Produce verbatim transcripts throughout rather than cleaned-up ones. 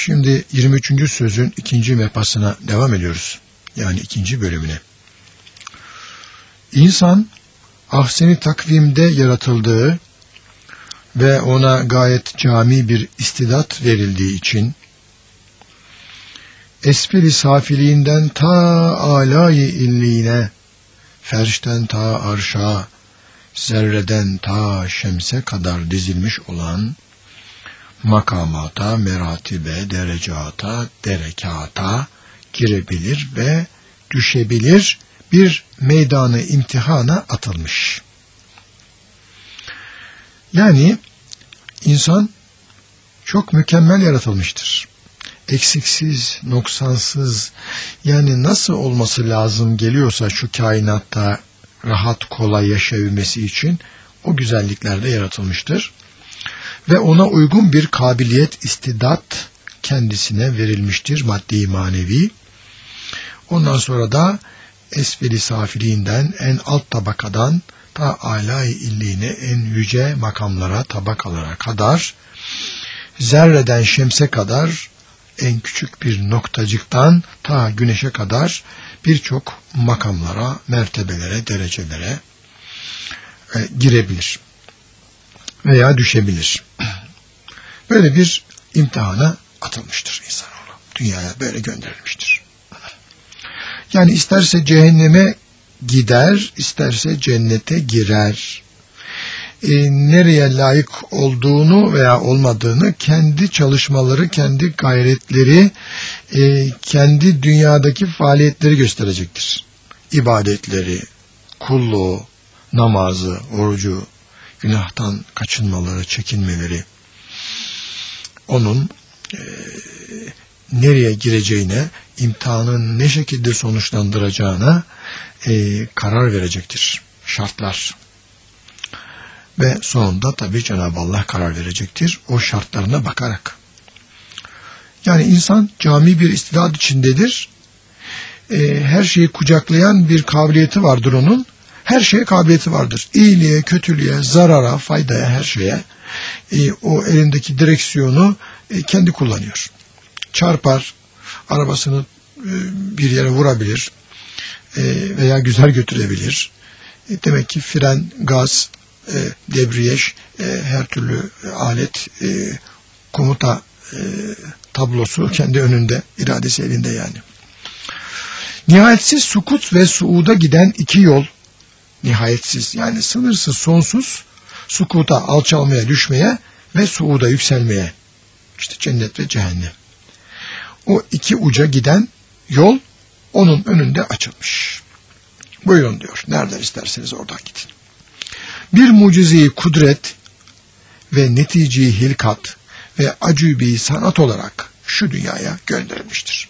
Şimdi yirmi üçüncü sözün ikinci mefasına devam ediyoruz. Yani ikinci bölümüne. İnsan ahsen-i takvimde yaratıldığı ve ona gayet cami bir istidat verildiği için esfel-i safiliğinden ta âlâ-i illiğine, ferşten ta arşa, zerreden ta şemse kadar dizilmiş olan makamata, meratibe, derecata, derekata girebilir ve düşebilir bir meydanı imtihana atılmış. Yani insan çok mükemmel yaratılmıştır. Eksiksiz, noksansız, yani nasıl olması lazım geliyorsa şu kainatta rahat, kolay yaşayabilmesi için o güzelliklerde yaratılmıştır. Ve ona uygun bir kabiliyet, istidat kendisine verilmiştir, maddi manevi. Ondan sonra da esfel-i safiliğinden, en alt tabakadan ta âlâ-i illiğine, en yüce makamlara, tabakalara kadar, zerreden şemse kadar, en küçük bir noktacıktan ta güneşe kadar birçok makamlara, mertebelere, derecelere e, girebilir veya düşebilir. Böyle bir imtihana atılmıştır insanoğlu. Dünyaya böyle gönderilmiştir. Yani isterse cehenneme gider, isterse cennete girer. E, nereye layık olduğunu veya olmadığını kendi çalışmaları, kendi gayretleri, e, kendi dünyadaki faaliyetleri gösterecektir. İbadetleri, kulluğu, namazı, orucu, günahtan kaçınmaları, çekinmeleri, onun e, nereye gireceğine, imtihanın ne şekilde sonuçlandıracağına e, karar verecektir. Şartlar. Ve sonunda tabii Cenab-ı Allah karar verecektir. O şartlarına bakarak. Yani insan cami bir istidat içindedir. E, her şeyi kucaklayan bir kabiliyeti vardır onun. Her şeye kabiliyeti vardır. İyiliğe, kötülüğe, zarara, faydaya, her şeye. E, o elindeki direksiyonu e, kendi kullanıyor. Çarpar, arabasını e, bir yere vurabilir e, veya güzel götürebilir. E, demek ki fren, gaz, e, debriyaj, e, her türlü alet, e, komuta e, tablosu kendi önünde, iradesi elinde yani. Nihayetsiz sukut ve suuda giden iki yol, nihayetsiz yani sınırsız, sonsuz, sukuta, alçalmaya, düşmeye ve suuda, yükselmeye, işte cennet ve cehennem. O iki uca giden yol onun önünde açılmış. Buyurun diyor. Nereden isterseniz oradan gidin. Bir mucize-i kudret ve netice-i hilkat ve acübi sanat olarak şu dünyaya gönderilmiştir.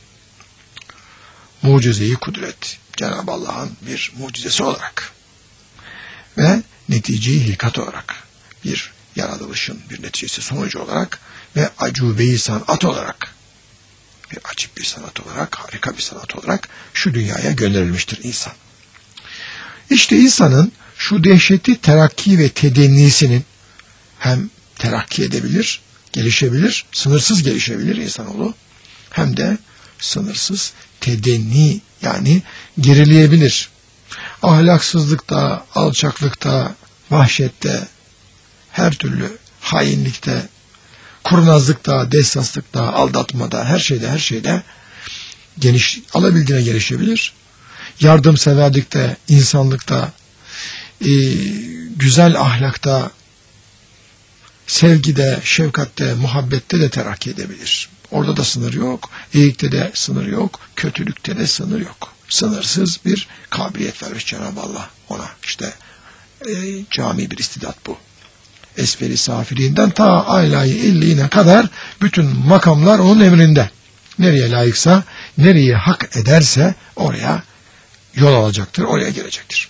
Mucize-i kudret, Cenab-ı Allah'ın bir mucizesi olarak ve netice-i hilkat olarak, bir yaratılışın bir neticesi, sonucu olarak ve acübe-i sanat olarak, bir acip bir sanat olarak, harika bir sanat olarak şu dünyaya gönderilmiştir insan. İşte insanın şu dehşetli terakki ve tedennisinin, hem terakki edebilir, gelişebilir, sınırsız gelişebilir insanoğlu, hem de sınırsız tedenni, yani gerileyebilir. Ahlaksızlıkta, alçaklıkta, vahşette, her türlü hainlikte, kurnazlıkta, dehsaslıkta, aldatmada, her şeyde, her şeyde geniş, alabildiğine gelişebilir. Yardımseverlikte, insanlıkta, e, güzel ahlakta, sevgide, şefkatte, muhabbette de terakki edebilir. Orada da sınır yok, iyilikte de sınır yok, kötülükte de sınır yok. Sınırsız bir kabiliyet vermiş Cenab-ı Allah ona. İşte e, cami bir istidat bu. Esfel-i safiliğinden ta âlâ-i illiğine kadar bütün makamlar onun emrinde. Nereye layıksa, nereye hak ederse oraya yol alacaktır, oraya girecektir.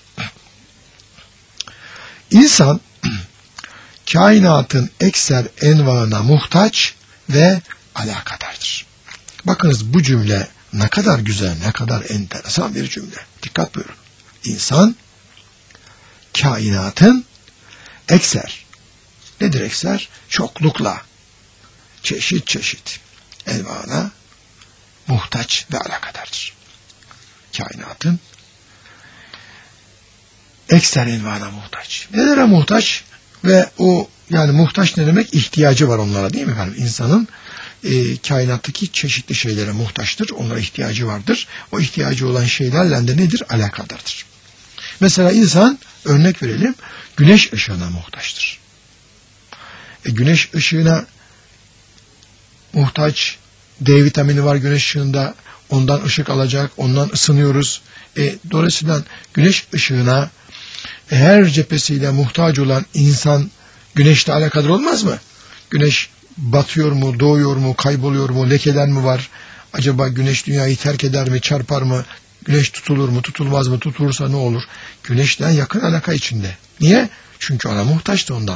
İnsan kainatın ekser envana muhtaç ve alakadardır. Bakınız bu cümle ne kadar güzel, ne kadar enteresan bir cümle. Dikkat buyurun. İnsan kainatın ekser. Nedir ekser? Çoklukla, çeşit çeşit, envana muhtaç ve alakadardır. Kainatın ekser envana muhtaç. Nelere muhtaç? Ve o yani muhtaç ne demek? İhtiyacı var onlara, değil mi efendim? İnsanın e, kainattaki çeşitli şeylere muhtaçtır. Onlara ihtiyacı vardır. O ihtiyacı olan şeylerle de nedir? Alakadardır. Mesela insan, örnek verelim, güneş ışığına muhtaçtır. E, güneş ışığına muhtaç, D vitamini var güneş ışığında, ondan ışık alacak, ondan ısınıyoruz. E, dolayısıyla güneş ışığına e, her cephesiyle muhtaç olan insan güneşle alakadar olmaz mı? Güneş batıyor mu, doğuyor mu, kayboluyor mu, lekeler mi var? Acaba güneş dünyayı terk eder mi, çarpar mı? Güneş tutulur mu, tutulmaz mı, tutulursa ne olur? Güneşten yakın alaka içinde. Niye? Çünkü ona muhtaçtı ondan.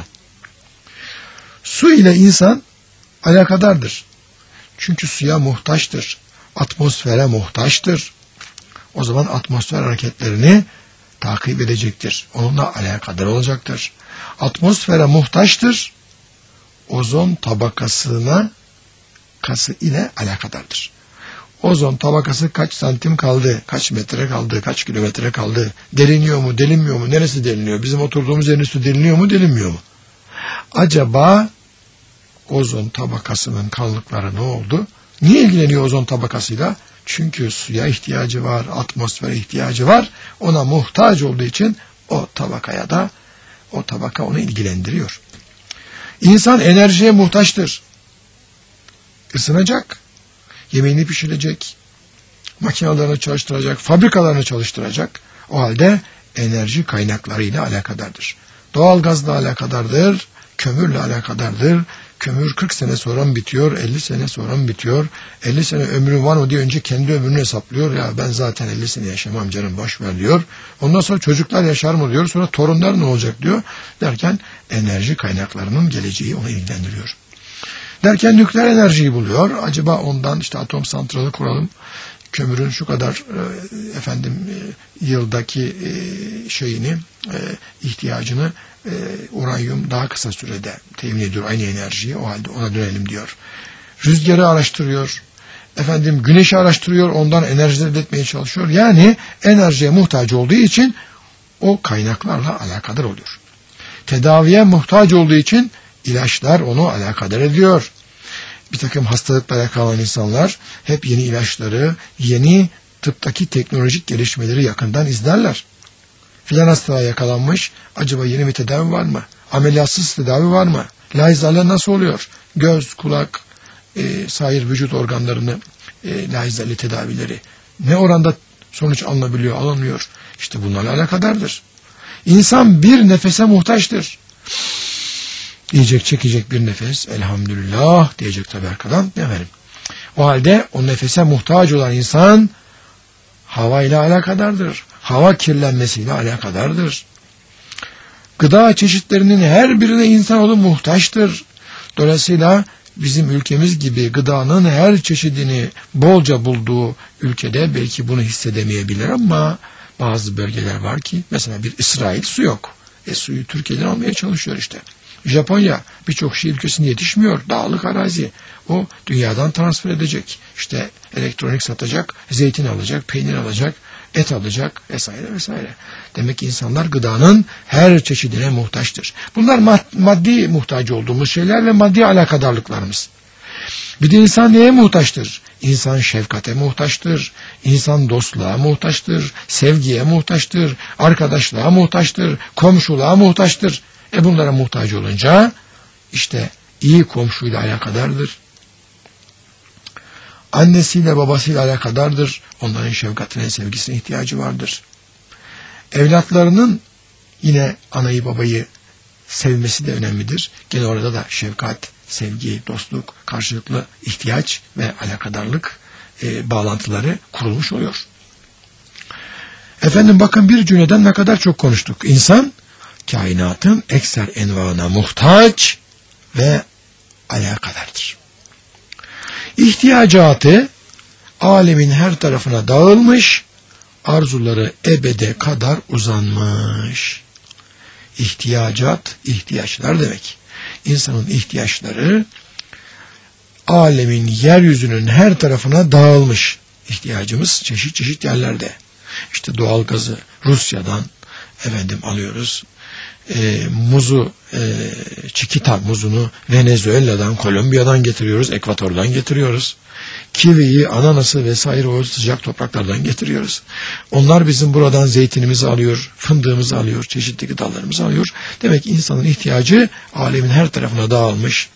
Su ile insan alakadardır. Çünkü suya muhtaçtır. Atmosfere muhtaçtır. O zaman atmosfer hareketlerini takip edecektir. Onunla alakadar olacaktır. Atmosfere muhtaçtır. Ozon tabakasına kası ile alakadardır. Ozon tabakası kaç santim kaldı, kaç metre kaldı, kaç kilometre kaldı, deliniyor mu, delinmiyor mu, neresi deliniyor, bizim oturduğumuz yerin üstü deliniyor mu, delinmiyor mu? Acaba ozon tabakasının kalınlıkları ne oldu? Niye ilgileniyor ozon tabakasıyla? Çünkü suya ihtiyacı var, atmosfere ihtiyacı var. Ona muhtaç olduğu için o tabakaya da, o tabaka onu ilgilendiriyor. İnsan enerjiye muhtaçtır. Isınacak, yemeğini pişirecek, makinalarını çalıştıracak, fabrikalarını çalıştıracak. O halde enerji kaynaklarıyla alakadardır. Doğalgazla alakadardır, kömürle alakadardır. Kömür kırk sene sonra mı bitiyor, elli sene sonra mı bitiyor? elli sene ömrüm var mı diye önce kendi ömrünü hesaplıyor. Ya ben zaten elli sene yaşamam canım, boş ver diyor. Ondan sonra çocuklar yaşar mı diyor. Sonra torunlar ne olacak diyor. Derken enerji kaynaklarının geleceği onu ilgilendiriyor. Derken nükleer enerjiyi buluyor. Acaba ondan işte atom santralı kuralım. Kömürün şu kadar e, efendim e, yıldaki e, şeyini e, ihtiyacını e, uranyum daha kısa sürede temin ediyor aynı enerjiyi. O halde ona dönelim diyor. Rüzgarı araştırıyor. Efendim güneşi araştırıyor. Ondan enerji elde etmeye çalışıyor. Yani enerjiye muhtaç olduğu için o kaynaklarla alakadar oluyor. Tedaviye muhtaç olduğu için ilaçlar onu alakadar ediyor. Bir takım hastalıklara yakalanan insanlar hep yeni ilaçları, yeni tıptaki teknolojik gelişmeleri yakından izlerler. Filan hastalığa yakalanmış, acaba yeni bir tedavi var mı? Ameliyatsız tedavi var mı? Laizlerle nasıl oluyor? Göz, kulak, e, sair vücut organlarını e, laizlerle tedavileri ne oranda sonuç alınabiliyor, alınmıyor? İşte bunlarla alakadardır. İnsan bir nefese muhtaçtır. Yiyecek, çekecek bir nefes, elhamdülillah diyecek tabi arkadan, ne verim. O halde o nefese muhtaç olan insan havayla alakadardır. Hava kirlenmesiyle alakadardır. Gıda çeşitlerinin her birine insanoğlu muhtaçtır. Dolayısıyla bizim ülkemiz gibi gıdanın her çeşidini bolca bulduğu ülkede belki bunu hissedemeyebilir ama bazı bölgeler var ki mesela bir İsrail su yok. E suyu Türkiye'den almaya çalışıyor işte. Japonya birçok şey ülkesinde yetişmiyor. Dağlık arazi. O dünyadan transfer edecek. İşte elektronik satacak, zeytin alacak, peynir alacak, et alacak vesaire vesaire. Demek ki insanlar gıdanın her çeşidine muhtaçtır. Bunlar mad- maddi muhtaç olduğumuz şeyler ve maddi alakadarlıklarımız. Bir de insan neye muhtaçtır? İnsan şefkate muhtaçtır. İnsan dostluğa muhtaçtır. Sevgiye muhtaçtır. Arkadaşlığa muhtaçtır. Komşuluğa muhtaçtır. E bunlara muhtaç olunca işte iyi komşuyla alakadardır. Annesiyle babasıyla alakadardır. Onların şefkatine, sevgisine ihtiyacı vardır. Evlatlarının yine anayı babayı sevmesi de önemlidir. Gene orada da şefkat, sevgi, dostluk, karşılıklı ihtiyaç ve alakadarlık e, bağlantıları kurulmuş oluyor. Efendim bakın bir cümleden ne kadar çok konuştuk. İnsan kainatın ekser envana muhtaç ve alakadardır. İhtiyacatı alemin her tarafına dağılmış, arzuları ebede kadar uzanmış. İhtiyacat, ihtiyaçlar demek. İnsanın ihtiyaçları alemin, yeryüzünün her tarafına dağılmış. İhtiyacımız çeşit çeşit yerlerde. İşte doğalgazı Rusya'dan efendim alıyoruz. E, muzu, e, Çikita muzunu Venezuela'dan, Kolombiya'dan getiriyoruz, Ekvator'dan getiriyoruz. Kiviyi, ananası vesaire o sıcak topraklardan getiriyoruz. Onlar bizim buradan zeytinimizi alıyor, fındığımızı alıyor, çeşitli gıdalarımızı alıyor. Demek ki insanın ihtiyacı alemin her tarafına dağılmış.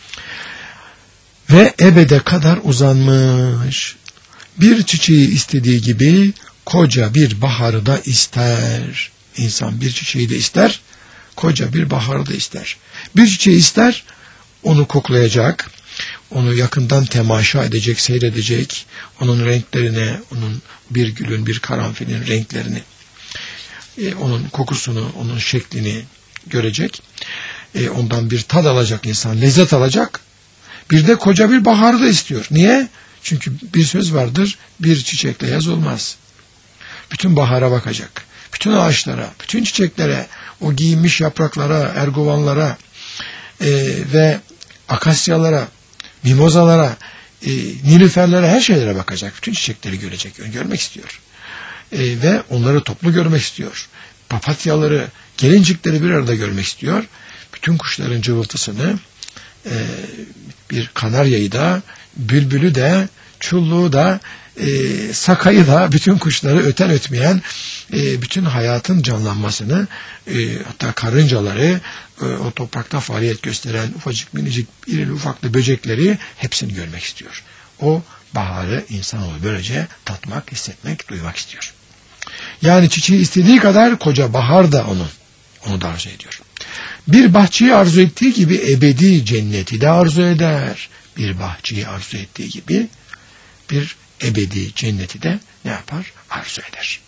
Ve ebede kadar uzanmış. Bir çiçeği istediği gibi koca bir baharı da ister. İnsan bir çiçeği de ister, koca bir baharı da ister. Bir çiçeği ister, onu koklayacak, onu yakından temaşa edecek, seyredecek, onun renklerine, onun bir gülün, bir karanfilin renklerini, e, onun kokusunu, onun şeklini görecek. E, ondan bir tad alacak insan, lezzet alacak. Bir de koca bir baharı da istiyor. Niye? Çünkü bir söz vardır, bir çiçekle yaz olmaz. Bütün bahara bakacak. Bütün ağaçlara, bütün çiçeklere, o giyinmiş yapraklara, erguvanlara e, ve akasyalara, mimozalara, e, nilüferlere, her şeylere bakacak. Bütün çiçekleri görecek, görmek istiyor. E, ve onları toplu görmek istiyor. Papatyaları, gelincikleri bir arada görmek istiyor. Bütün kuşların cıvıltısını, e, bir kanaryayı da, bülbülü de, çulluğu da, e, sakayı da, bütün kuşları öten ötmeyen, e, bütün hayatın canlanmasını, e, hatta karıncaları, e, o toprakta faaliyet gösteren ufacık minicik irili ufaklı böcekleri hepsini görmek istiyor. O baharı insanoğlu böylece tatmak, hissetmek, duymak istiyor. Yani çiçeği istediği kadar koca bahar da onun, onu da arzu ediyor. Bir bahçeyi arzu ettiği gibi ebedi cenneti de arzu eder. Bir bahçeyi arzu ettiği gibi bir ebedi cenneti de ne yapar? Arzu eder.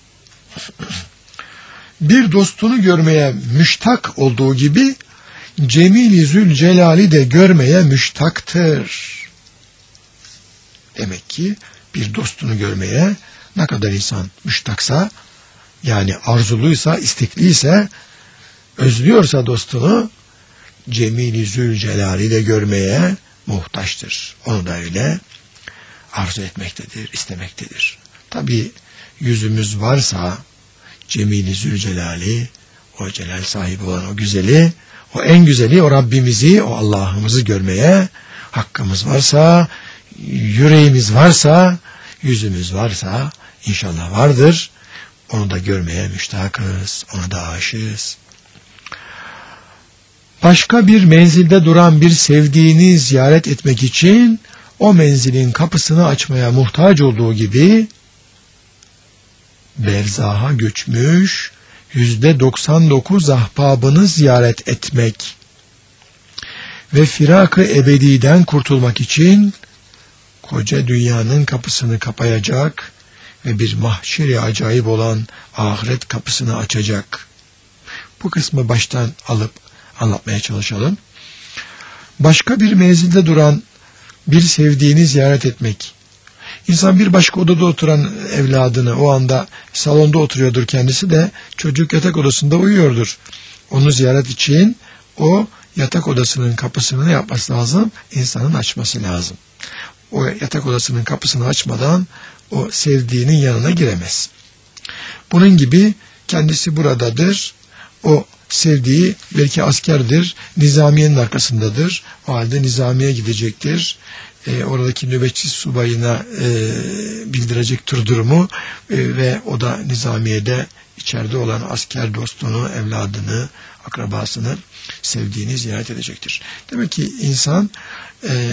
Bir dostunu görmeye müştak olduğu gibi Cemil-i Zülcelal'i de görmeye müştaktır. Demek ki bir dostunu görmeye ne kadar insan müştaksa, yani arzuluysa, istekliyse, özlüyorsa dostunu, Cemil-i Zülcelal'i de görmeye muhtaçtır. Onu da öyle arzu etmektedir, istemektedir. Tabi yüzümüz varsa Cemil-i Zülcelal'i, o celal sahibi olan o güzeli, o en güzeli, o Rabbimizi, o Allah'ımızı görmeye hakkımız varsa, yüreğimiz varsa, yüzümüz varsa, inşallah vardır, onu da görmeye müştakız, ona da aşığız. Başka bir menzilde duran bir sevdiğini ziyaret etmek için o menzilin kapısını açmaya muhtaç olduğu gibi berzaha göçmüş yüzde doksan dokuz ahbabını ziyaret etmek ve firak-ı ebediden kurtulmak için koca dünyanın kapısını kapayacak ve bir mahşeri acayip olan ahiret kapısını açacak. Bu kısmı baştan alıp anlatmaya çalışalım. Başka bir menzilde duran bir sevdiğini ziyaret etmek. İnsan bir başka odada oturan evladını, o anda salonda oturuyordur kendisi de, çocuk yatak odasında uyuyordur. Onu ziyaret için o yatak odasının kapısını ne yapması lazım? İnsanın açması lazım. O yatak odasının kapısını açmadan o sevdiğinin yanına giremez. Bunun gibi kendisi buradadır. O sevdiği belki askerdir, nizamiyenin arkasındadır. O halde nizamiye gidecektir. E, oradaki nöbetçi subayına e, bildirecektir durumu e, ve o da nizamiyede içeride olan asker dostunu, evladını, akrabasını, sevdiğini ziyaret edecektir. Demek ki insan e,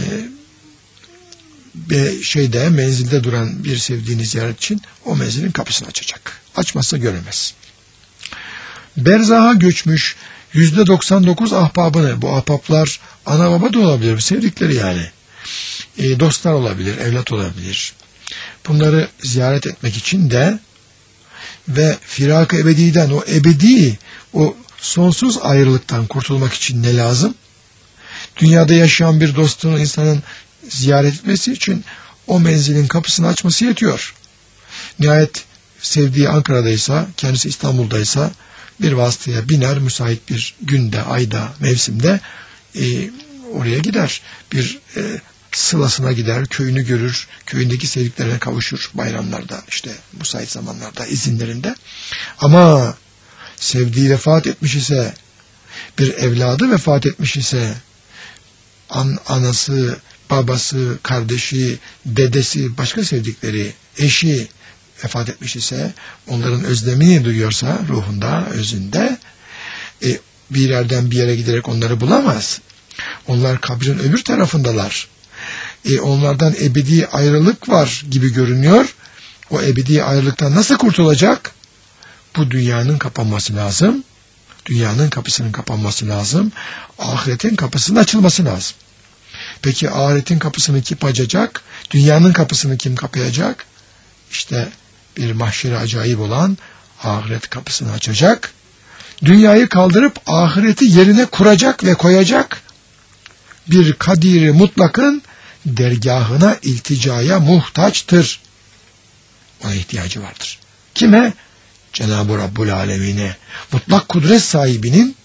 bir şeyde, menzilde duran bir sevdiğini ziyaret için o menzilin kapısını açacak. Açmazsa göremez. Berzaha göçmüş yüzde doksan dokuz ahbabını, bu ahbaplar ana baba da olabilir, sevdikleri yani. E, dostlar olabilir, evlat olabilir. Bunları ziyaret etmek için de ve firak-ı ebediden, o ebedi, o sonsuz ayrılıktan kurtulmak için ne lazım? Dünyada yaşayan bir dostunu insanın ziyaret etmesi için o menzilin kapısını açması yetiyor. Nihayet sevdiği Ankara'daysa, kendisi İstanbul'daysa bir vasıtaya biner, müsait bir günde, ayda, mevsimde e, oraya gider. Bir e, sılasına gider, köyünü görür, köyündeki sevdiklerine kavuşur bayramlarda, işte müsait zamanlarda, izinlerinde. Ama sevdiği vefat etmiş ise, bir evladı vefat etmiş ise, an, anası, babası, kardeşi, dedesi, başka sevdikleri, eşi vefat etmiş ise, onların özlemini duyuyorsa ruhunda, özünde, e, bir yerden bir yere giderek onları bulamaz. Onlar kabrin öbür tarafındalar. E, onlardan ebedi ayrılık var gibi görünüyor. O ebedi ayrılıktan nasıl kurtulacak? Bu dünyanın kapanması lazım. Dünyanın kapısının kapanması lazım. Ahiretin kapısının açılması lazım. Peki ahiretin kapısını kim açacak? Dünyanın kapısını kim kapayacak? İşte bir mahşeri acayip olan ahiret kapısını açacak. Dünyayı kaldırıp ahireti yerine kuracak ve koyacak bir kadiri mutlakın dergahına, ilticaya muhtaçtır. Ona ihtiyacı vardır. Kime? Cenab-ı Rabbul Alemine, mutlak kudret sahibinin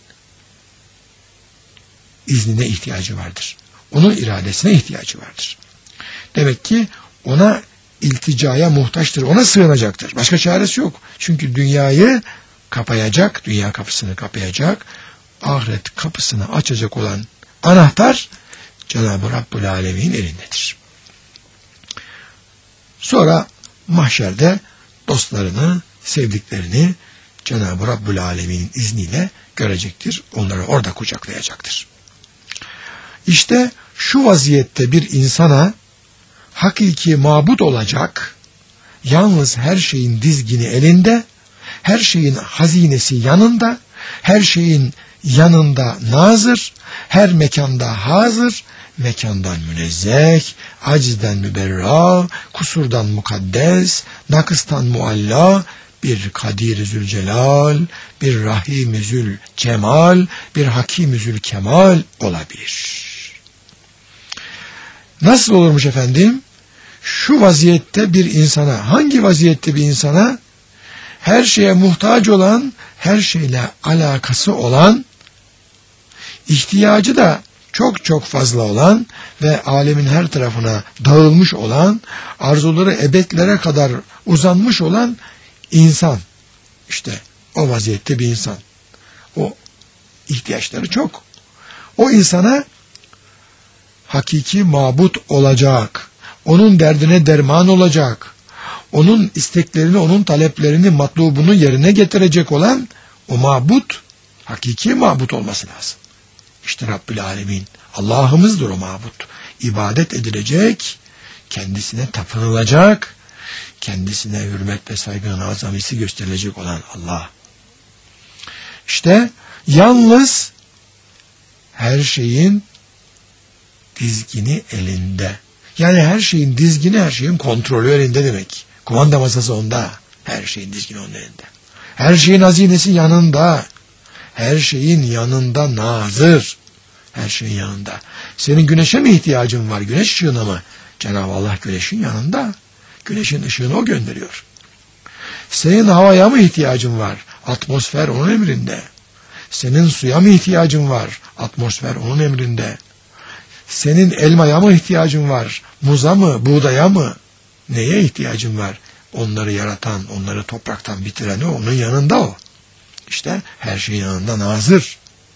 iznine ihtiyacı vardır. Onun iradesine ihtiyacı vardır. Demek ki ona ilticaya muhtaçtır. Ona sığınacaktır. Başka çaresi yok. Çünkü dünyayı kapayacak, dünya kapısını kapayacak, ahiret kapısını açacak olan anahtar Cenab-ı Rabbul Alemin elindedir. Sonra mahşerde dostlarını, sevdiklerini Cenab-ı Rabbul Alemin'in izniyle görecektir. Onları orada kucaklayacaktır. İşte şu vaziyette bir insana hakiki mabut olacak, yalnız her şeyin dizgini elinde, her şeyin hazinesi yanında, her şeyin yanında nazır, her mekanda hazır, mekandan münezzeh, acizden müberra, kusurdan mukaddes, nakıstan mualla, bir Kadir-i Zülcelal, bir Rahim-i Zülcemal, bir Hakim-i Zülkemal olabilir. Nasıl olurmuş efendim? Şu vaziyette bir insana, hangi vaziyette bir insana? Her şeye muhtaç olan, her şeyle alakası olan, ihtiyacı da çok çok fazla olan ve alemin her tarafına dağılmış olan, arzuları ebedlere kadar uzanmış olan insan. İşte o vaziyette bir insan. O ihtiyaçları çok. O insana hakiki mabut olacak. Onun derdine derman olacak. Onun isteklerini, onun taleplerini, matlubunu yerine getirecek olan o mabut, hakiki mabut olması lazım. İşte Rabbül Alemin, Allah'ımızdır o mabut. İbadet edilecek, kendisine tapınılacak, kendisine hürmet ve saygının azamisi gösterilecek olan Allah. İşte yalnız her şeyin dizgini elinde. Yani her şeyin dizgini, her şeyin kontrolü elinde demek. Kumanda masası onda. Her şeyin dizgini onun elinde. Her şeyin hazinesi yanında. Her şeyin yanında nazır. Her şeyin yanında. Senin güneşe mi ihtiyacın var? Güneş ışığına mı? Cenab-ı Allah güneşin yanında. Güneşin ışığını o gönderiyor. Senin havaya mı ihtiyacın var? Atmosfer onun emrinde. Senin suya mı ihtiyacın var? Atmosfer onun emrinde. Senin elmaya mı ihtiyacın var? Muza mı? Buğdaya mı? Neye ihtiyacın var? Onları yaratan, onları topraktan bitiren o, onun yanında o. İşte her şeyin yanında nazır.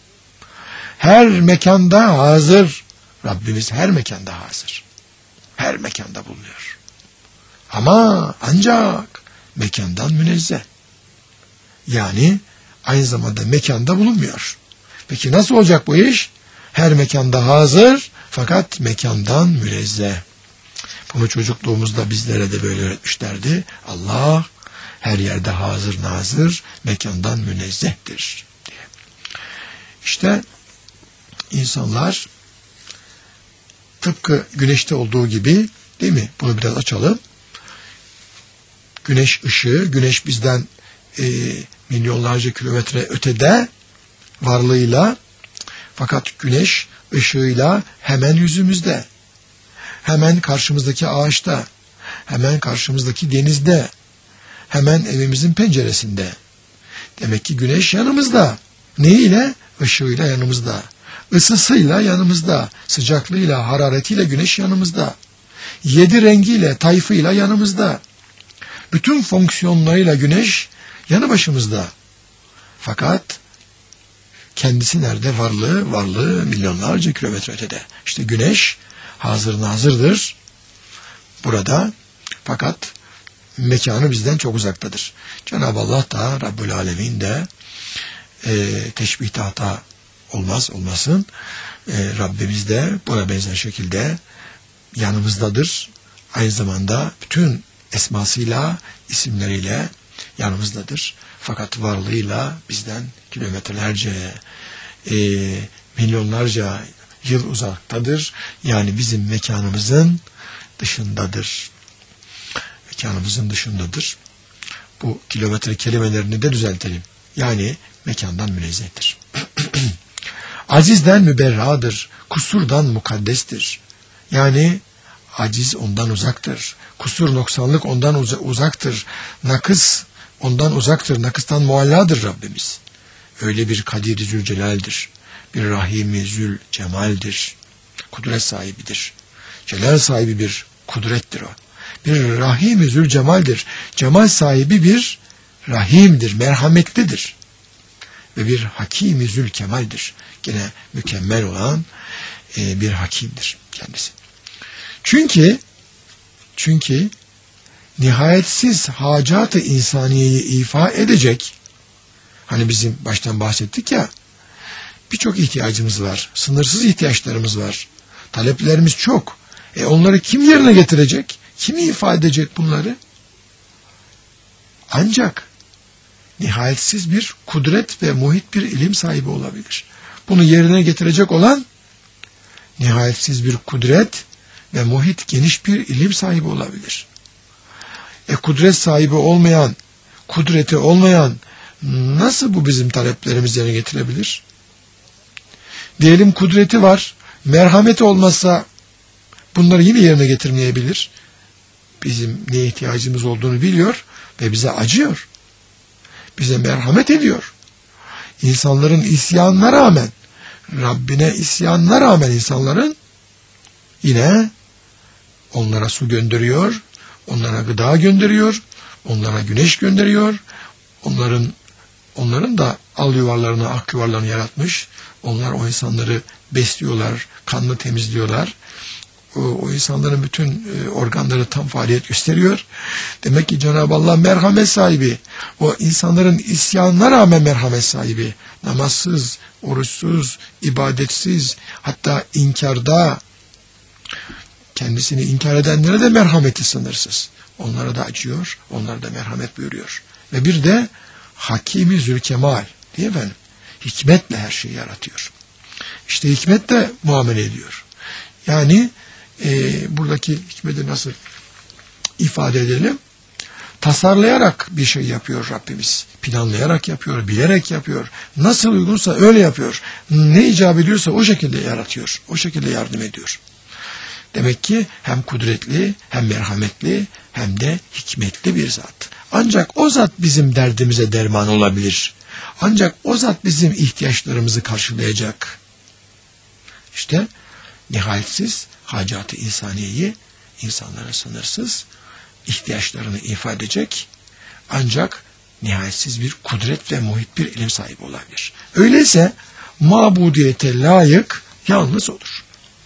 Her mekanda hazır. Rabbimiz her mekanda hazır. Her mekanda bulunuyor. Ama ancak mekandan münezzeh. Yani aynı zamanda mekanda bulunmuyor. Peki nasıl olacak bu iş? Her mekanda hazır fakat mekandan münezzeh. Bunu çocukluğumuzda bizlere de böyle öğretmişlerdi. Allah her yerde hazır nazır, mekandan münezzehtir diye. İşte insanlar tıpkı güneşte olduğu gibi, değil mi? Bunu biraz açalım. Güneş ışığı, güneş bizden e, milyonlarca kilometre ötede varlığıyla, fakat güneş ışığıyla hemen yüzümüzde, hemen karşımızdaki ağaçta, hemen karşımızdaki denizde, hemen evimizin penceresinde. Demek ki güneş yanımızda. Neyiyle? Işığıyla yanımızda. Isısıyla yanımızda, sıcaklığıyla, hararetiyle güneş yanımızda, yedi rengiyle, tayfıyla yanımızda, bütün fonksiyonlarıyla güneş yanı başımızda. Fakat kendisi nerede? Varlığı, varlığı milyonlarca kilometre ötede. İşte güneş hazır nazırdır burada, fakat mekanı bizden çok uzaktadır. Cenab-ı Allah da, Rabbül Alemin de e, teşbihte hata olmaz olmasın. E, Rabbimiz de buna benzer şekilde yanımızdadır. Aynı zamanda bütün esmasıyla, isimleriyle yanımızdadır. Fakat varlığıyla bizden kilometrelerce, e, milyonlarca yıl uzaktadır. Yani bizim mekanımızın dışındadır. Mekanımızın dışındadır. Bu kilometre kelimelerini de düzeltelim. Yani mekandan münezzehtir. Acizden müberradır. Kusurdan mukaddestir. Yani aciz ondan uzaktır. Kusur, noksanlık ondan uz- uzaktır. Nakıs ondan uzaktır. Nakıstan mualladır Rabbimiz. Öyle bir Kadir-i Zülcelal'dir. Bir Rahim-i Zülcemal'dir. Kudret sahibidir. Celal sahibi bir kudrettir o. Bir Rahim-i Zülcemal'dir. Cemal sahibi bir Rahim'dir, merhametlidir. Ve bir Hakim-i Zülkemal'dir. Gene mükemmel olan e, bir hakimdir kendisi. Çünkü çünkü nihayetsiz hacat-ı insaniyeyi ifa edecek, hani bizim baştan bahsettik ya, birçok ihtiyacımız var, sınırsız ihtiyaçlarımız var, taleplerimiz çok. E onları kim yerine getirecek? Kim ifade edecek bunları? Ancak nihayetsiz bir kudret ve muhit bir ilim sahibi olabilir. Bunu yerine getirecek olan nihayetsiz bir kudret ve muhit geniş bir ilim sahibi olabilir. E kudret sahibi olmayan, kudreti olmayan nasıl bu bizim taleplerimizi yerine getirebilir? Diyelim kudreti var, merhameti olmazsa bunları yine yerine getirmeyebilir. Bizim neye ihtiyacımız olduğunu biliyor ve bize acıyor. Bize merhamet ediyor. İnsanların isyanına rağmen, Rabbine isyanına rağmen insanların yine onlara su gönderiyor, onlara gıda gönderiyor, onlara güneş gönderiyor, onların onların da al yuvarlarını, ak yuvarlarını yaratmış. Onlar o insanları besliyorlar, kanını temizliyorlar. O, o insanların bütün e, organları tam faaliyet gösteriyor. Demek ki Cenab-ı Allah merhamet sahibi. O insanların isyanına rağmen merhamet sahibi. Namazsız, oruçsuz, ibadetsiz, hatta inkarda kendisini inkar edenlere de merhameti sınırsız. Onlara da acıyor, onlara da merhamet buyuruyor. Ve bir de Hakimi Zülkemal, değil mi efendim? Hikmetle her şeyi yaratıyor. İşte hikmetle muamele ediyor. Yani e, buradaki hikmeti nasıl ifade edelim? Tasarlayarak bir şey yapıyor Rabbimiz. Planlayarak yapıyor, bilerek yapıyor. Nasıl uygunsa öyle yapıyor. Ne icap ediyorsa o şekilde yaratıyor. O şekilde yardım ediyor. Demek ki hem kudretli, hem merhametli, hem de hikmetli bir zat. Ancak o zat bizim derdimize derman olabilir. Ancak o zat bizim ihtiyaçlarımızı karşılayacak. İşte nihayetsiz hacat-ı insaniyeyi, insanlara sınırsız ihtiyaçlarını ifade edecek, ancak nihayetsiz bir kudret ve muhit bir ilim sahibi olabilir. Öyleyse mabudiyete layık yalnız olur.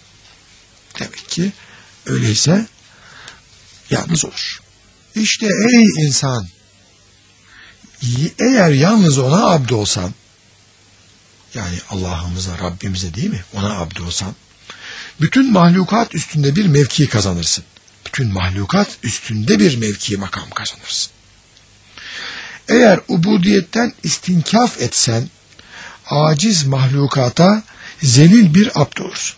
Demek ki öyleyse yalnız olur. İşte ey insan, eğer yalnız ona abd olsan, yani Allah'ımıza, Rabbimize değil mi? Ona abd olsan, bütün mahlukat üstünde bir mevki kazanırsın. Bütün mahlukat üstünde bir mevki makam kazanırsın. Eğer ubudiyetten istinkaf etsen, aciz mahlukata zelil bir abd olursun.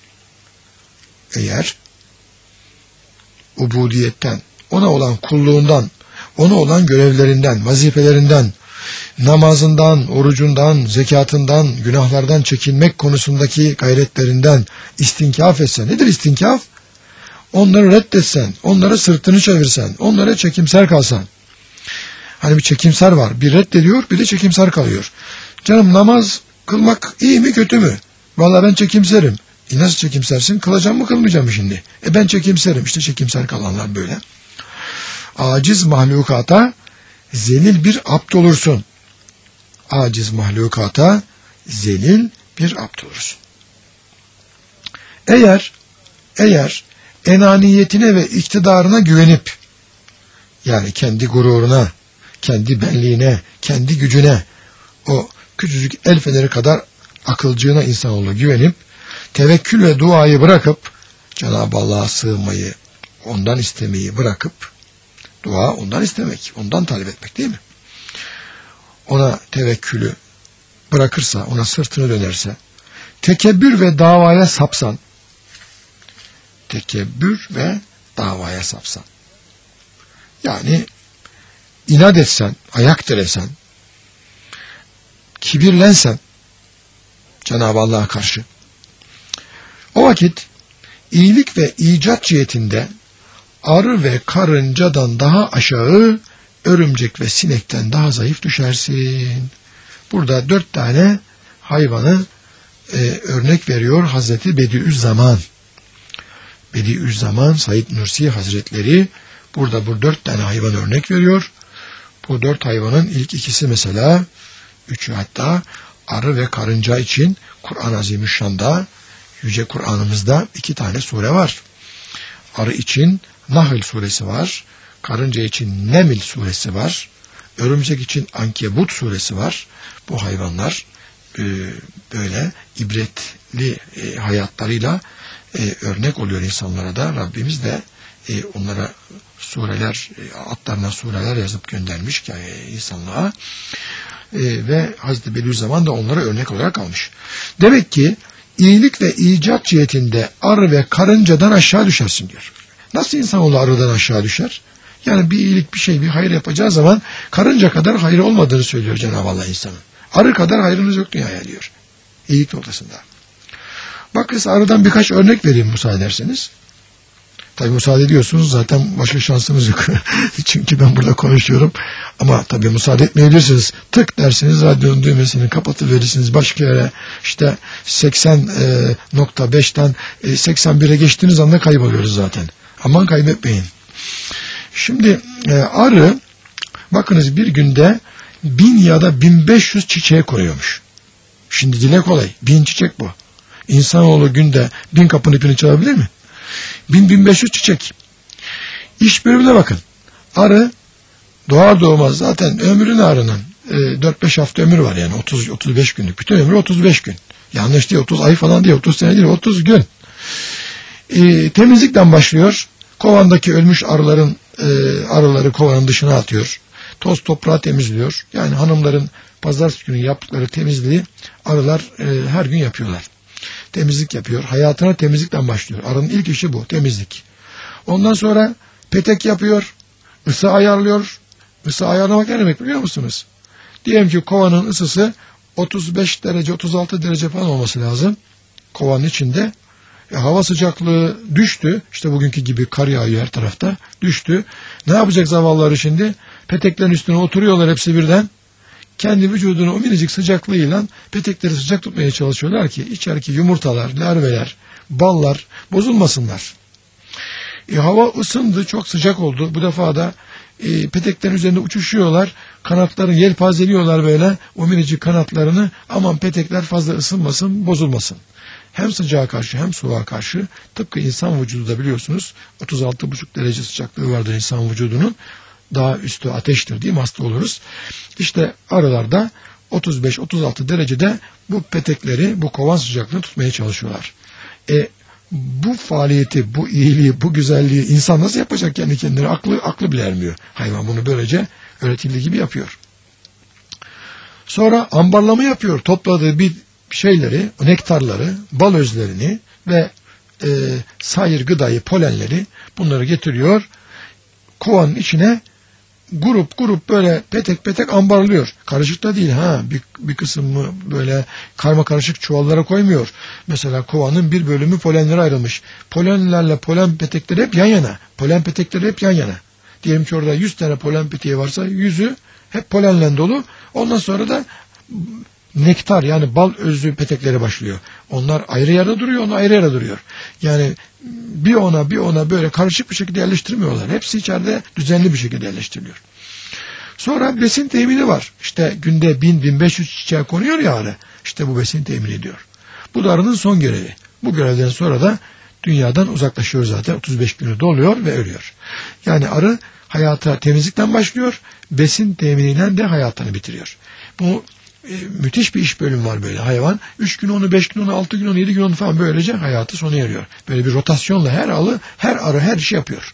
Eğer ubudiyetten, ona olan kulluğundan, ona olan görevlerinden, vazifelerinden, namazından, orucundan, zekatından, günahlardan çekinmek konusundaki gayretlerinden istinkaf etsen. Nedir istinkaf? Onları reddetsen, onlara sırtını çevirsen, onlara çekimser kalsan. Hani bir çekimser var, bir reddediyor, bir de çekimser kalıyor. Canım namaz kılmak iyi mi kötü mü? Vallahi ben çekimserim. E nasıl çekimsersin? Kılacağım mı kılmayacağım mı şimdi? E ben çekimserim. İşte çekimser kalanlar böyle. Aciz mahlukata zelil bir abd olursun. Aciz mahlukata zelil bir abd olursun. Eğer eğer enaniyetine ve iktidarına güvenip, yani kendi gururuna, kendi benliğine, kendi gücüne, o küçücük el feneri kadar akılcığına insanoğlu güvenip, tevekkül ve duayı bırakıp, Cenab-ı Allah'a sığınmayı, ondan istemeyi bırakıp, dua ondan istemek, ondan talep etmek değil mi? Ona tevekkülü bırakırsa, ona sırtını dönerse, tekebbür ve davaya sapsan, tekebbür ve davaya sapsan, yani inat etsen, ayak diresen, kibirlensen Cenab-ı Allah'a karşı, o vakit iyilik ve icat cihetinde arı ve karıncadan daha aşağı, örümcek ve sinekten daha zayıf düşersin. Burada dört tane hayvanı e, örnek veriyor Hazreti Bediüzzaman. Bediüzzaman Said Nursi Hazretleri burada bu dört tane hayvan örnek veriyor. Bu dört hayvanın ilk ikisi mesela, üçü hatta arı ve karınca için Kur'an-ı Azimüşşan'da, Yüce Kur'an'ımızda iki tane sure var. Arı için Nahl suresi var. Karınca için Neml suresi var. Örümcek için Ankebut suresi var. Bu hayvanlar e, böyle ibretli e, hayatlarıyla e, örnek oluyor insanlara da. Rabbimiz de e, onlara sureler, e, atlarına sureler yazıp göndermiş ki e, insanlığa. E, ve Hazreti Bediüzzaman da onlara örnek olarak almış. Demek ki iyilik ve icat cihetinde arı ve karıncadan aşağı düşersin diyor. Nasıl insanoğlu arıdan aşağı düşer? Yani bir iyilik, bir şey, bir hayır yapacağı zaman karınca kadar hayır olmadığını söylüyor Cenab-ı Allah insanın. Arı kadar hayrınız yok dünyaya diyor. İyilik noktasında. Bakın size arıdan birkaç örnek vereyim müsaade ederseniz. Tabi müsaade ediyorsunuz, zaten başka şansınız yok. Çünkü ben burada konuşuyorum. Ama tabi müsaade etmeyebilirsiniz. Tık dersiniz, radyonun düğmesini kapatıverirsiniz başka yere. İşte seksen nokta beşten seksen bire geçtiğiniz anda kayboluyoruz zaten. Aman kaybetmeyin. Şimdi e, arı, bakınız bir günde bin ya da bin beş yüz çiçeğe koruyormuş. Şimdi dile kolay. Bin çiçek bu. İnsanoğlu günde bin kapının ipini çalabilir mi? Bin bin beş yüz çiçek. İş bölümüne bakın. Arı doğar doğmaz zaten ömrünün arının e, dört beş hafta ömrü var yani otuz otuz beş günlük. Bütün ömrü otuz beş gün. Yanlış değil, otuz ay falan değil, otuz sene değil, otuz gün. E, temizlikten başlıyor. Kovandaki ölmüş arıların e, arıları kovanın dışına atıyor. Toz toprağı temizliyor. Yani hanımların pazartesi günü yaptıkları temizliği arılar e, her gün yapıyorlar. Temizlik yapıyor. Hayatına temizlikten başlıyor. Arının ilk işi bu, temizlik. Ondan sonra petek yapıyor. Isı ayarlıyor. Isı ayarlamak ne demek biliyor musunuz? Diyelim ki kovanın ısısı otuz beş derece, otuz altı derece falan olması lazım. Kovanın içinde. E, hava sıcaklığı düştü. İşte bugünkü gibi kar yağıyor her tarafta. Düştü. Ne yapacak zavallıları şimdi? Peteklerin üstüne oturuyorlar hepsi birden. Kendi vücudunu o minicik sıcaklığıyla petekleri sıcak tutmaya çalışıyorlar ki içerideki yumurtalar, larveler, ballar bozulmasınlar. E, hava ısındı, çok sıcak oldu. Bu defa da e, peteklerin üzerinde uçuşuyorlar. Kanatlarını yelpazeliyorlar böyle. O minicik kanatlarını, aman petekler fazla ısınmasın, bozulmasın. Hem sıcağa karşı hem soğuğa karşı, tıpkı insan vücudu da biliyorsunuz otuz altı buçuk derece sıcaklığı vardır insan vücudunun. Daha üstü ateştir değil mi? Hasta oluruz. İşte arılarda otuz beş otuz altı derecede bu petekleri, bu kovan sıcaklığını tutmaya çalışıyorlar. E, bu faaliyeti, bu iyiliği, bu güzelliği insan nasıl yapacak kendi kendine? Aklı, aklı bile ermiyor. Hayvan bunu böylece öğretildiği gibi yapıyor. Sonra ambarlama yapıyor. Topladığı bir şeyleri, nektarları, bal özlerini ve e, sair gıdayı, polenleri, bunları getiriyor. Kovanın içine grup grup böyle petek petek ambarlıyor. Karışık da değil ha. Bir, bir kısmı böyle karma karışık çuvallara koymuyor. Mesela kovanın bir bölümü polenlere ayrılmış. Polenlerle polen petekleri hep yan yana. Polen petekleri hep yan yana. Diyelim ki orada yüz tane polen peteği varsa yüzü hep polenle dolu. Ondan sonra da nektar yani bal özlü petekleri başlıyor. Onlar ayrı yerde duruyor, onlar ayrı yerde duruyor. Yani bir ona bir ona böyle karışık bir şekilde yerleştirmiyorlar. Hepsi içeride düzenli bir şekilde yerleştiriliyor. Sonra besin temini var. İşte günde bin bin beş yüz çiçeğe konuyor ya arı. İşte bu besin temin ediyor. Bu da arının son görevi. Bu görevden sonra da dünyadan uzaklaşıyor zaten. otuz beş günü doluyor ve ölüyor. Yani arı hayata temizlikten başlıyor. Besin teminiyle de hayatını bitiriyor. Bu e, müthiş bir iş bölümü var böyle. Hayvan üç gün onu, beş gün onu, altı gün onu, yedi gün onu falan böylece hayatı sona eriyor. Böyle bir rotasyonla her alı, her arı her işi yapıyor.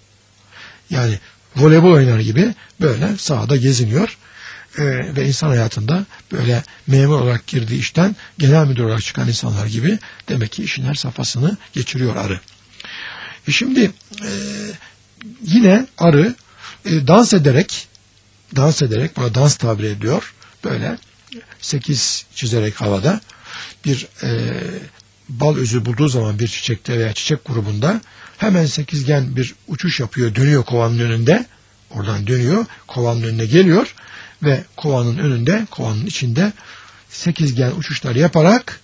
Yani voleybol oynar gibi böyle sahada geziniyor. Ee, ve insan hayatında böyle memur olarak girdiği işten genel müdür olarak çıkan insanlar gibi demek ki işin her safhasını geçiriyor arı. E şimdi e, yine arı e, dans ederek dans ederek buna dans tabir ediyor. Böyle sekiz çizerek havada bir e, bal özü bulduğu zaman bir çiçekte veya çiçek grubunda hemen sekizgen bir uçuş yapıyor, dönüyor kovanın önünde. Oradan dönüyor, kovanın önüne geliyor ve kovanın önünde, kovanın içinde sekizgen uçuşlar yaparak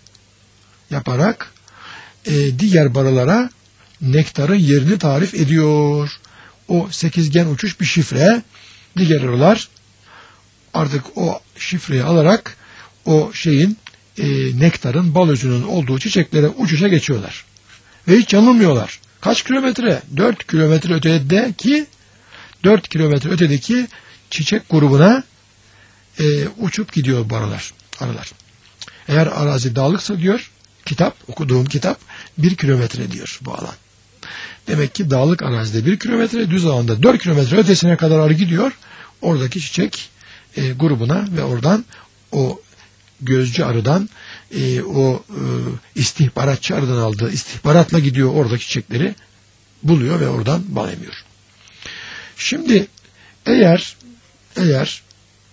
yaparak e, diğer barılara nektarın yerini tarif ediyor. O sekizgen uçuş bir şifre. Diğer arılar artık o şifreyi alarak o şeyin e, nektarın, bal özünün olduğu çiçeklere uçuşa geçiyorlar. Ve hiç yanılmıyorlar. Kaç kilometre? Dört kilometre ötedeki dört kilometre ötedeki çiçek grubuna e, uçup gidiyor bu arılar, arılar. Eğer arazi dağlıksa diyor kitap, okuduğum kitap bir kilometre diyor bu alan. Demek ki dağlık arazide bir kilometre, düz alanda dört kilometre ötesine kadar arı gidiyor. Oradaki çiçek e, grubuna ve oradan o gözcü arıdan e, o e, istihbaratçı arıdan aldığı istihbaratla gidiyor oradaki çiçekleri buluyor ve oradan bal emiyor. Şimdi eğer eğer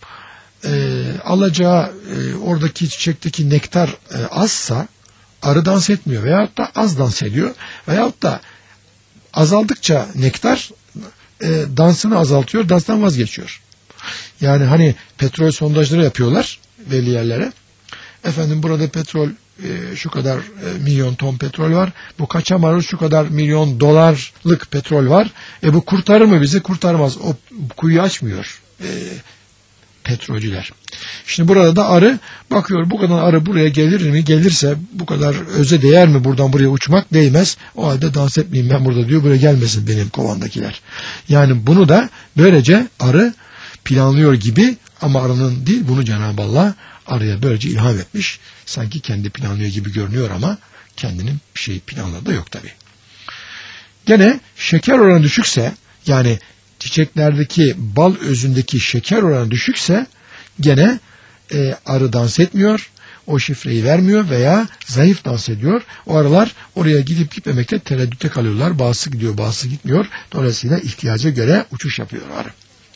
e, alacağı e, oradaki çiçekteki nektar e, azsa arı dans etmiyor veyahut da az dans ediyor veyahut da azaldıkça nektar e, dansını azaltıyor, danstan vazgeçiyor. Yani hani petrol sondajları yapıyorlar belli yerlere. Efendim burada petrol e, şu kadar e, milyon ton petrol var. Bu kaçamarı şu kadar milyon dolarlık petrol var. E bu kurtarır mı bizi? Kurtarmaz. O kuyu açmıyor e, petrolcüler. Şimdi burada da arı bakıyor bu kadar arı buraya gelir mi? Gelirse bu kadar öze değer mi buradan buraya uçmak? Değmez. O halde dans etmeyeyim ben burada diyor. Buraya gelmesin benim kovandakiler. Yani bunu da böylece arı planlıyor gibi ama arının değil bunu Cenab-ı Allah arıya böylece ilham etmiş. Sanki kendi planlıyor gibi görünüyor ama kendinin bir şey planladığı yok tabi. Gene şeker oranı düşükse yani çiçeklerdeki bal özündeki şeker oranı düşükse gene e, arı dans etmiyor. O şifreyi vermiyor veya zayıf dans ediyor. O arılar oraya gidip gitmemekte tereddüte kalıyorlar. Bazısı gidiyor bazısı gitmiyor. Dolayısıyla ihtiyaca göre uçuş yapıyor arı.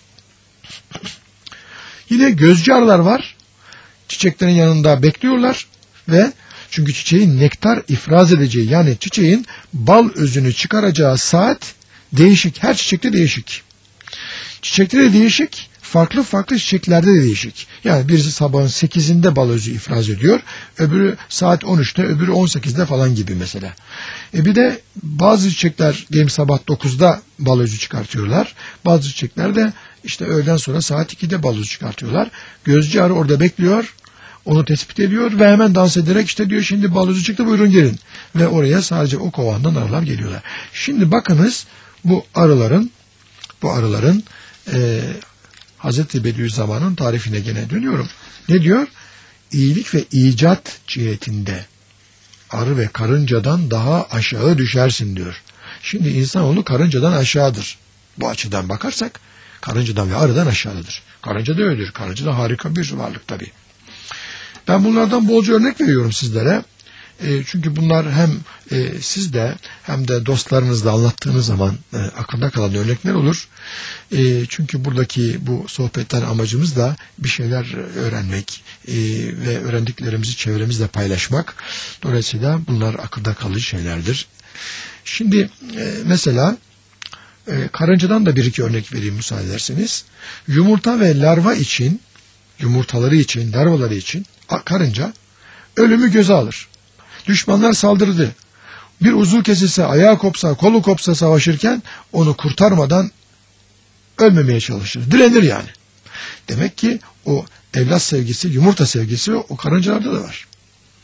Yine gözcü arılar var. Çiçeklerin yanında bekliyorlar ve çünkü çiçeğin nektar ifraz edeceği yani çiçeğin bal özünü çıkaracağı saat değişik. Her çiçekte değişik. Çiçekte de değişik. Farklı farklı çiçeklerde de değişik. Yani birisi sabahın sekizinde bal özü ifraz ediyor. Öbürü saat on üçte, öbürü on sekizde falan gibi mesela. E bir de bazı çiçekler diyelim sabah dokuzda bal özü çıkartıyorlar. Bazı çiçekler de işte öğleden sonra saat ikide bal özü çıkartıyorlar. Gözcü arı orada bekliyor. Onu tespit ediyor ve hemen dans ederek işte diyor şimdi bal özü çıktı buyurun gelin. Ve oraya sadece o kovandan arılar geliyorlar. Şimdi bakınız bu arıların bu arıların e, Hazreti Bediüzzaman'ın tarifine gene dönüyorum. Ne diyor? İyilik ve icat cihetinde arı ve karıncadan daha aşağı düşersin diyor. Şimdi insanoğlu karıncadan aşağıdır. Bu açıdan bakarsak karıncadan ve arıdan aşağıdır. Karınca da öyledir. Karınca da harika bir varlık tabii. Ben bunlardan bolca örnek veriyorum sizlere. E, çünkü bunlar hem e, sizde hem de dostlarınızla anlattığınız zaman e, akılda kalan örnekler olur. E, çünkü buradaki bu sohbetten amacımız da bir şeyler öğrenmek e, ve öğrendiklerimizi çevremizle paylaşmak. Dolayısıyla bunlar akılda kalıcı şeylerdir. Şimdi e, mesela e, karıncadan da bir iki örnek vereyim müsaade ederseniz. Yumurta ve larva için yumurtaları için, larvaları için karınca ölümü göze alır. Düşmanlar saldırdı. Bir uzuv kesilse, ayağı kopsa, kolu kopsa savaşırken onu kurtarmadan ölmemeye çalışır. Direnir yani. Demek ki o evlat sevgisi, yumurta sevgisi o karıncalarda da var.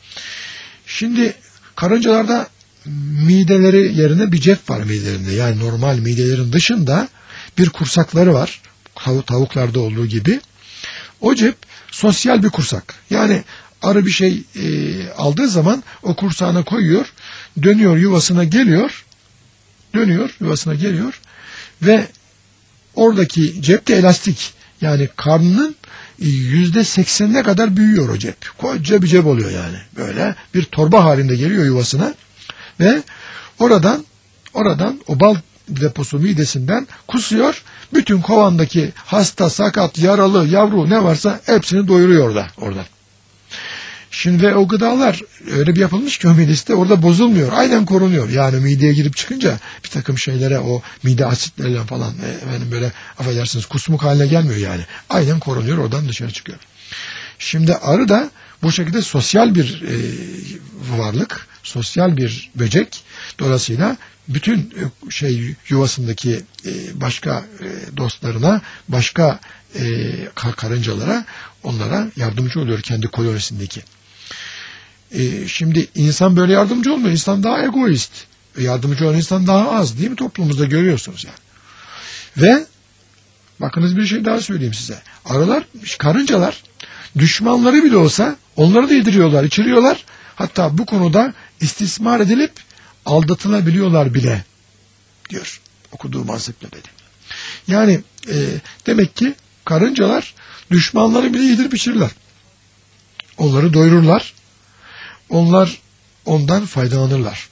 Şimdi karıncalarda mideleri yerine bir cep var midelerinde. Yani normal midelerin dışında bir kursakları var. Tavuklarda olduğu gibi. O cep sosyal bir kursak. Yani arı bir şey e, aldığı zaman o kursağına koyuyor, dönüyor yuvasına geliyor, dönüyor yuvasına geliyor ve oradaki cep de elastik. Yani karnının yüzde seksenine kadar büyüyor o cep. Koca bir cep oluyor yani. Böyle bir torba halinde geliyor yuvasına ve oradan oradan o bal deposu midesinden kusuyor. Bütün kovandaki hasta, sakat, yaralı, yavru ne varsa hepsini doyuruyor orada. orada. Şimdi ve o gıdalar öyle bir yapılmış ki o midesi de orada bozulmuyor. Aynen korunuyor. Yani mideye girip çıkınca bir takım şeylere o mide asitleriyle falan efendim böyle affedersiniz kusmuk haline gelmiyor yani. Aynen korunuyor, oradan dışarı çıkıyor. Şimdi arı da bu şekilde sosyal bir e, varlık, sosyal bir böcek. Dolayısıyla bütün e, şey yuvasındaki e, başka e, dostlarına, başka e, karıncalara, onlara yardımcı oluyor kendi kolonisindeki. E, şimdi insan böyle yardımcı olmuyor. İnsan daha egoist. Yardımcı olan insan daha az değil mi? Toplumumuzda görüyorsunuz yani. Ve bakınız bir şey daha söyleyeyim size. Arılar, karıncalar düşmanları bile olsa onları da yediriyorlar, içiriyorlar. Hatta bu konuda istismar edilip aldatılabiliyorlar bile diyor okuduğum ansiklopedi. Yani e, demek ki karıncalar düşmanları bile yedirip içirirler. Onları doyururlar. Onlar ondan faydalanırlar.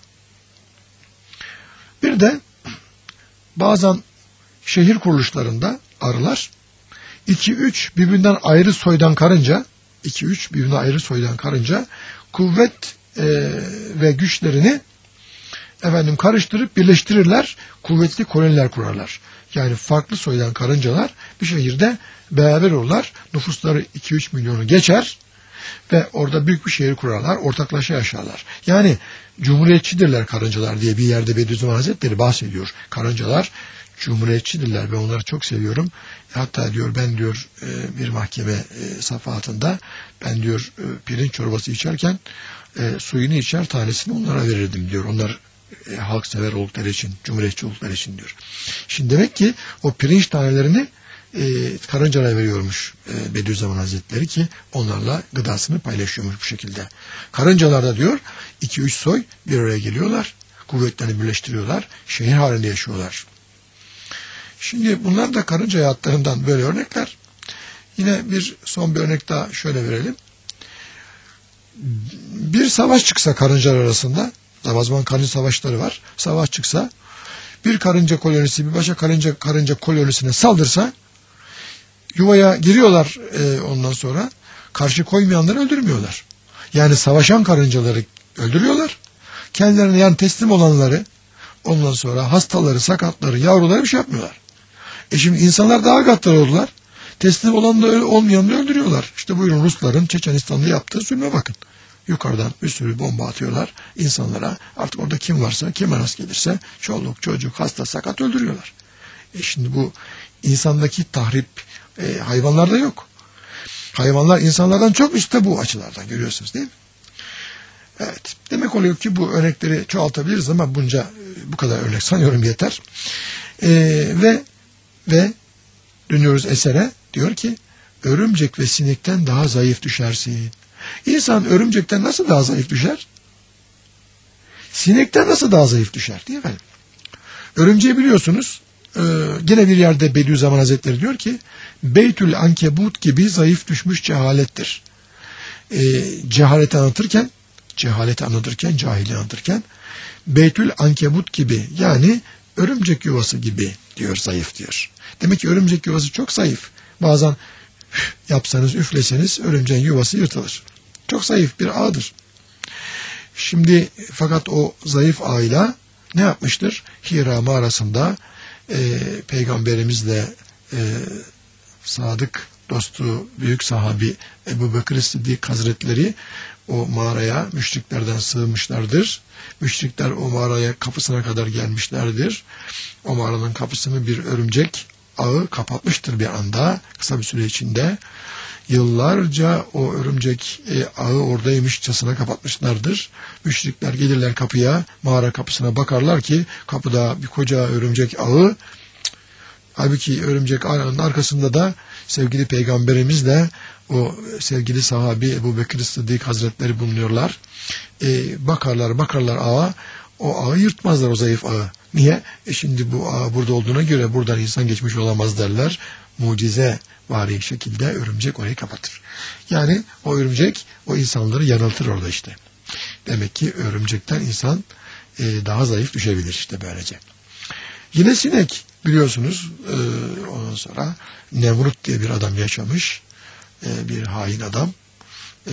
Bir de bazen şehir kuruluşlarında arılar iki üç birbirinden ayrı soydan karınca iki üç birbirinden ayrı soydan karınca kuvvet e, ve güçlerini efendim karıştırıp birleştirirler, kuvvetli koloniler kurarlar. Yani farklı soydan karıncalar bir şehirde beraber olurlar. Nüfusları iki üç milyonu geçer ve orada büyük bir şehir kurarlar, ortaklaşa yaşarlar. Yani cumhuriyetçidirler karıncalar diye bir yerde Bediüzzaman Hazretleri bahsediyor. Karıncalar cumhuriyetçidirler ve onları çok seviyorum. Hatta diyor ben diyor bir mahkeme safahatında ben diyor pirinç çorbası içerken suyunu içer tanesini onlara verirdim diyor. Onlar e, halksever oldukları için, cumhuriyetçi oldukları için diyor. Şimdi demek ki o pirinç tanelerini e, karıncalara veriyormuş e, Bediüzzaman Hazretleri ki onlarla gıdasını paylaşıyormuş bu şekilde. Karıncalar da diyor iki üç soy bir araya geliyorlar, kuvvetlerini birleştiriyorlar, şehir halinde yaşıyorlar. Şimdi bunlar da karınca hayatlarından böyle örnekler. Yine bir son bir örnek daha şöyle verelim. Bir savaş çıksa karıncalar arasında, zaman zaman karınca savaşları var. Savaş çıksa bir karınca kolonisi bir başka karınca karınca kolonisine saldırsa yuvaya giriyorlar e, ondan sonra karşı koymayanları öldürmüyorlar. Yani savaşan karıncaları öldürüyorlar. Kendilerine yani teslim olanları ondan sonra hastaları, sakatları, yavruları bir şey yapmıyorlar. E şimdi insanlar daha gaddar oldular. Teslim olan da olmayanları öldürüyorlar. İşte buyurun Rusların Çeçenistan'da yaptığı zulme bakın. Yukarıdan bir sürü bomba atıyorlar insanlara. Artık orada kim varsa, kime rast gelirse çoluk, çocuk, hasta, sakat öldürüyorlar. E şimdi bu insandaki tahrip e, hayvanlarda yok. Hayvanlar insanlardan çok üstte bu açılardan görüyorsunuz değil mi? Evet. Demek oluyor ki bu örnekleri çoğaltabiliriz ama bunca bu kadar örnek sanıyorum yeter. E, ve ve dönüyoruz esere. Diyor ki örümcek ve sinekten daha zayıf düşersin. İnsan örümcekten nasıl daha zayıf düşer? Sinekten nasıl daha zayıf düşer değil mi? Örümceği biliyorsunuz e, gene bir yerde Bediüzzaman Hazretleri diyor ki Beytül Ankebut gibi zayıf düşmüş cehalettir. E, cehaleti anlatırken cehaleti anlatırken cahili anlatırken Beytül Ankebut gibi yani örümcek yuvası gibi diyor zayıf diyor. Demek ki örümcek yuvası çok zayıf. Bazen yapsanız üfleseniz örümceğin yuvası yırtılır. Çok zayıf bir ağdır. Şimdi fakat o zayıf ağıyla ne yapmıştır? Hira mağarasında e, peygamberimizle e, sadık dostu büyük sahabi Ebu Bekir Sıddık Hazretleri o mağaraya müşriklerden sığınmışlardır. Müşrikler o mağaraya kapısına kadar gelmişlerdir. O mağaranın kapısını bir örümcek ağı kapatmıştır bir anda, kısa bir süre içinde. Yıllarca o örümcek e, ağı oradaymışçasına kapatmışlardır. Müşrikler gelirler kapıya, mağara kapısına bakarlar ki kapıda bir koca örümcek ağı. Halbuki örümcek ağının arkasında da sevgili peygamberimizle o sevgili sahabi Ebu Bekir Sıddık Hazretleri bulunuyorlar. E, bakarlar bakarlar ağa, o ağı yırtmazlar, o zayıf ağı. Niye? E şimdi bu ağ burada olduğuna göre buradan insan geçmiş olamaz derler. Mucize vari şekilde örümcek orayı kapatır. Yani o örümcek o insanları yanıltır orada işte. Demek ki örümcekten insan e, daha zayıf düşebilir işte böylece. Yine sinek biliyorsunuz, e, ondan sonra Nemrut diye bir adam yaşamış. E, bir hain adam. E,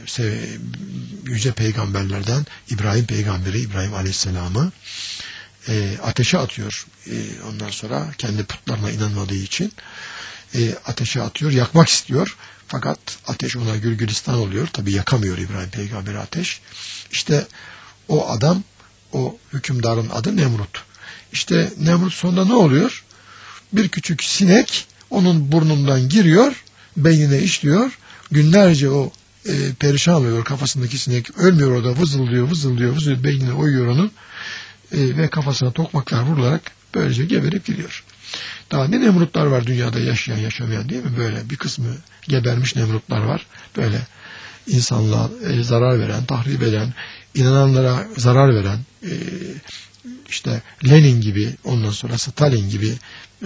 yüce peygamberlerden İbrahim peygamberi, İbrahim aleyhisselamı e, ateşe atıyor. E, ondan sonra kendi putlarına inanmadığı için e, ateşe atıyor, yakmak istiyor. Fakat ateş ona gülgülistan oluyor. Tabi yakamıyor İbrahim peygamberi ateş. İşte o adam, o hükümdarın adı Nemrut. İşte Nemrut sonunda ne oluyor? Bir küçük sinek onun burnundan giriyor, beynine işliyor. Günlerce o e, perişan oluyor, kafasındaki sinek ölmüyor orada, vızıldıyor, vızıldıyor, vızıldıyor, beynine oyuyor onun e, ve kafasına tokmaklar vurularak böylece geberip gidiyor. Daha ne Nemrutlar var dünyada, yaşayan yaşamayan, değil mi? Böyle bir kısmı gebermiş Nemrutlar var. Böyle insanlığa e, zarar veren, tahrip eden, inananlara zarar veren, e, işte Lenin gibi, ondan sonra Stalin gibi e,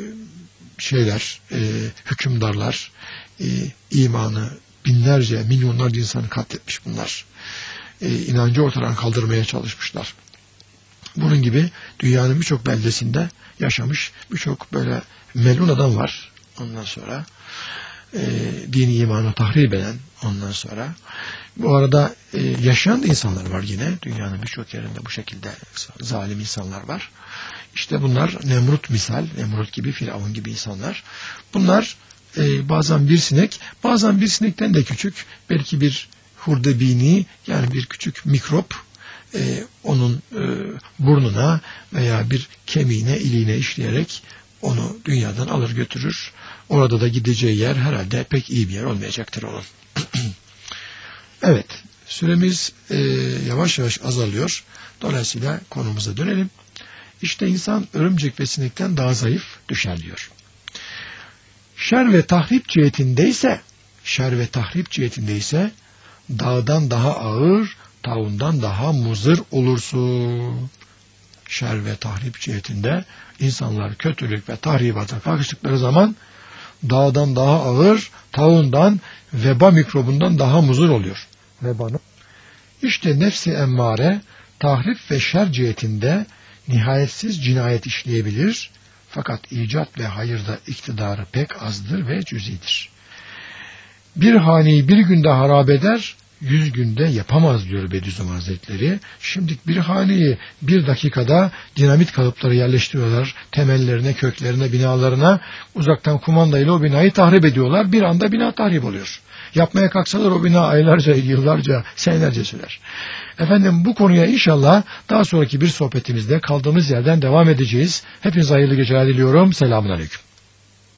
şeyler, e, hükümdarlar, e, imanı binlerce, milyonlarca insanı katletmiş bunlar. E, inancı ortadan kaldırmaya çalışmışlar. Bunun gibi dünyanın birçok beldesinde yaşamış birçok böyle melun adam var. Ondan sonra e, dini imanı tahrip eden, ondan sonra bu arada e, yaşayan da insanlar var yine. Dünyanın birçok yerinde bu şekilde zalim insanlar var. İşte bunlar Nemrut misal, Nemrut gibi, Firavun gibi insanlar. Bunlar e, bazen bir sinek, bazen bir sinekten de küçük, belki bir hurdebini, yani bir küçük mikrop, e, onun e, burnuna veya bir kemiğine, iliğine işleyerek onu dünyadan alır götürür. Orada da gideceği yer herhalde pek iyi bir yer olmayacaktır onun. Evet, süremiz e, yavaş yavaş azalıyor. Dolayısıyla konumuza dönelim. İşte insan örümcek ve sinekten daha zayıf düşer diyor. Şer ve tahrip cihetindeyse, şer ve tahrip cihetindeyse dağdan daha ağır, taundan daha muzır olursun. Şer ve tahrip cihetinde insanlar kötülük ve tahribata kalkıştıkları zaman dağdan daha ağır, taundan, veba mikrobundan daha muzır oluyor. Vebanın. İşte nefsi emmare tahrip ve şer cihetinde nihayetsiz cinayet işleyebilir, fakat icat ve hayırda iktidarı pek azdır ve cüzidir. Bir haneyi bir günde harap eder, yüz günde yapamaz diyor Bediüzzaman Hazretleri. Şimdi bir haneyi bir dakikada dinamit kalıpları yerleştiriyorlar, temellerine, köklerine, binalarına, uzaktan kumandayla o binayı tahrip ediyorlar. Bir anda bina tahrip oluyor. Yapmaya kalksalar o bina aylarca, yıllarca, senelerce sürer. Efendim, bu konuya inşallah daha sonraki bir sohbetimizde kaldığımız yerden devam edeceğiz. Hepinize hayırlı geceler diliyorum. Selamun aleyküm.